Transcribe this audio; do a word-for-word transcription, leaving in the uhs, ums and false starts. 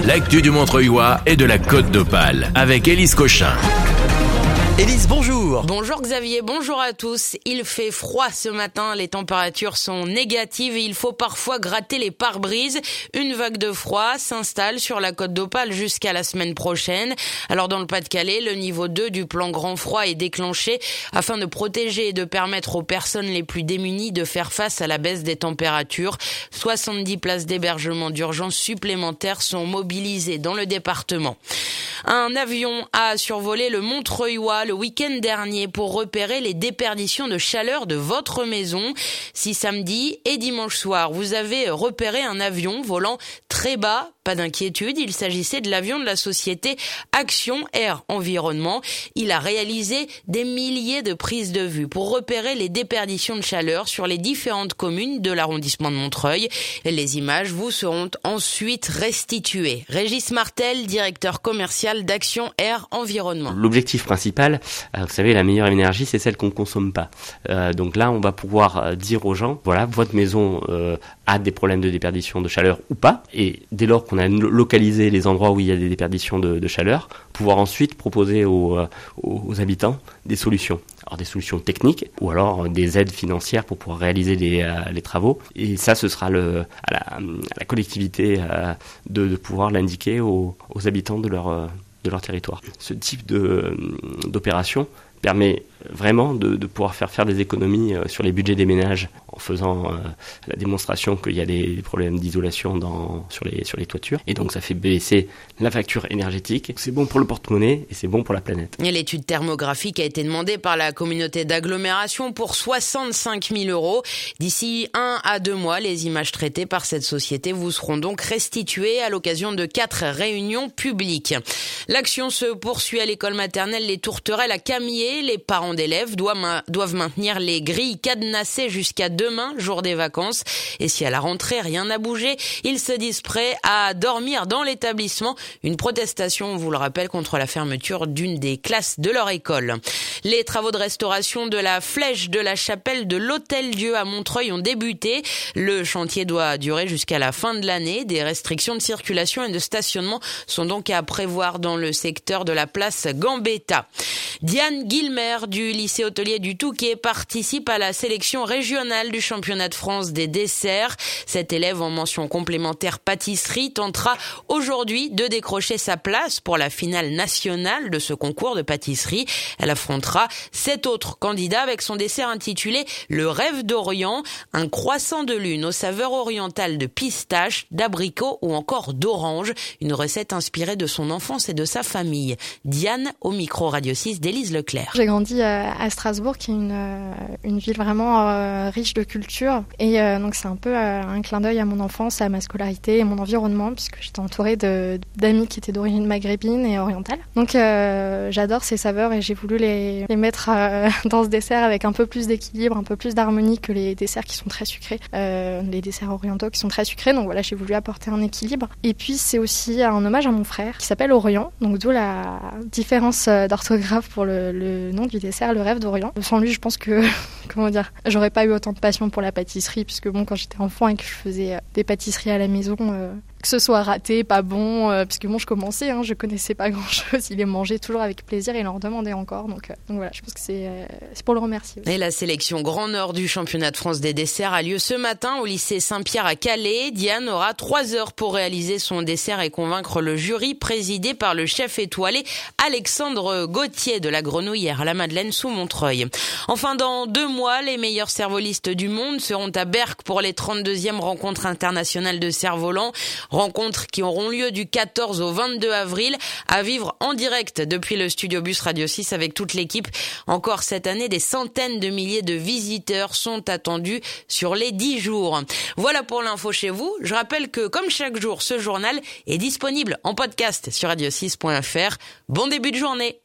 l'actu du Montreuilois et de la Côte d'Opale avec Élise Cochin. Élise, bonjour. Bonjour Xavier, bonjour à tous. Il fait froid ce matin, les températures sont négatives et il faut parfois gratter les pare-brises. Une vague de froid s'installe sur la Côte d'Opale jusqu'à la semaine prochaine. Alors dans le Pas-de-Calais, le niveau deux du plan grand froid est déclenché afin de protéger et de permettre aux personnes les plus démunies de faire face à la baisse des températures. soixante-dix places d'hébergement d'urgence supplémentaires sont mobilisées dans le département. Un avion a survolé le Montreuilois le week-end dernier pour repérer les déperditions de chaleur de votre maison. Si samedi et dimanche soir, vous avez repéré un avion volant très bas, pas d'inquiétude, il s'agissait de l'avion de la société Action Air Environnement. Il a réalisé des milliers de prises de vue pour repérer les déperditions de chaleur sur les différentes communes de l'arrondissement de Montreuil. Les images vous seront ensuite restituées. Régis Martel, directeur commercial d'Action Air Environnement. L'objectif principal, vous savez, la meilleure énergie, c'est celle qu'on ne consomme pas. Euh, donc là, on va pouvoir dire aux gens, voilà, votre maison euh, a des problèmes de déperdition de chaleur ou pas. Et dès lors qu'on a localisé les endroits où il y a des déperditions de, de chaleur, pouvoir ensuite proposer aux, aux, aux habitants des solutions. Alors des solutions techniques ou alors des aides financières pour pouvoir réaliser les, euh, les travaux. Et ça, ce sera le, à, la, à la collectivité euh, de, de pouvoir l'indiquer aux, aux habitants de leur, euh, de leur territoire. Ce type de, d'opération permet vraiment de, de pouvoir faire faire des économies euh, sur les budgets des ménages en faisant euh, la démonstration qu'il y a des problèmes d'isolation dans, sur, les, sur les toitures. Et donc ça fait baisser la facture énergétique. C'est bon pour le porte-monnaie et c'est bon pour la planète. Et l'étude thermographique a été demandée par la communauté d'agglomération pour soixante-cinq mille euros. D'ici un à deux mois, les images traitées par cette société vous seront donc restituées à l'occasion de quatre réunions publiques. L'action se poursuit à l'école maternelle Les Tourterelles à Camiers. Les parents d'élèves doivent maintenir les grilles cadenassées jusqu'à demain, jour des vacances. Et si à la rentrée, rien n'a bougé, ils se disent prêts à dormir dans l'établissement. Une protestation, on vous le rappelle, contre la fermeture d'une des classes de leur école. Les travaux de restauration de la flèche de la chapelle de l'Hôtel-Dieu à Montreuil ont débuté. Le chantier doit durer jusqu'à la fin de l'année. Des restrictions de circulation et de stationnement sont donc à prévoir dans le secteur de la place Gambetta. Diane Guilmer du lycée hôtelier du Touquet participe à la sélection régionale du championnat de France des desserts. Cette élève en mention complémentaire pâtisserie tentera aujourd'hui de décrocher sa place pour la finale nationale de ce concours de pâtisserie. Elle affrontera sept autres candidats avec son dessert intitulé Le Rêve d'Orient, un croissant de lune aux saveurs orientales de pistache, d'abricot ou encore d'orange. Une recette inspirée de son enfance et de sa famille. Diane au micro Radio six d'Élise Leclerc. J'ai grandi à Strasbourg, qui est une, une ville vraiment euh, riche de culture. Et euh, donc c'est un peu euh, un clin d'œil à mon enfance, à ma scolarité et mon environnement, puisque j'étais entourée de, d'amis qui étaient d'origine maghrébine et orientale. Donc euh, j'adore ces saveurs et j'ai voulu les, les mettre euh, dans ce dessert avec un peu plus d'équilibre, un peu plus d'harmonie que les desserts qui sont très sucrés, euh, les desserts orientaux qui sont très sucrés. Donc voilà, j'ai voulu apporter un équilibre. Et puis c'est aussi un hommage à mon frère qui s'appelle Orient, donc d'où la différence d'orthographe pour le, le nom du dessert, Le Rêve d'Orient. Sans lui, je pense que, comment dire, j'aurais pas eu autant de passion pour la pâtisserie, puisque bon, quand j'étais enfant et que je faisais des pâtisseries à la maison, euh, que ce soit raté, pas bon, euh, parce que bon, je commençais, hein, je connaissais pas grand-chose, il les mangeait toujours avec plaisir et il en redemandait encore, donc, euh, donc voilà, je pense que c'est, euh, c'est pour le remercier aussi. Et la sélection Grand Nord du championnat de France des desserts a lieu ce matin au lycée Saint-Pierre à Calais. Diane aura trois heures pour réaliser son dessert et convaincre le jury présidé par le chef étoilé Alexandre Gauthier de la Grenouillère à la Madeleine sous Montreuil. Enfin, dans deux mois, les meilleurs cervolistes du monde seront à Berck pour les trente-deuxièmes rencontres internationales de cerfs-volants. Rencontres qui auront lieu du quatorze au vingt-deux avril, à vivre en direct depuis le studio Bus Radio six avec toute l'équipe. Encore cette année, des centaines de milliers de visiteurs sont attendus sur les dix jours. Voilà pour l'info chez vous. Je rappelle que, comme chaque jour, ce journal est disponible en podcast sur radio six point f r. Bon début de journée.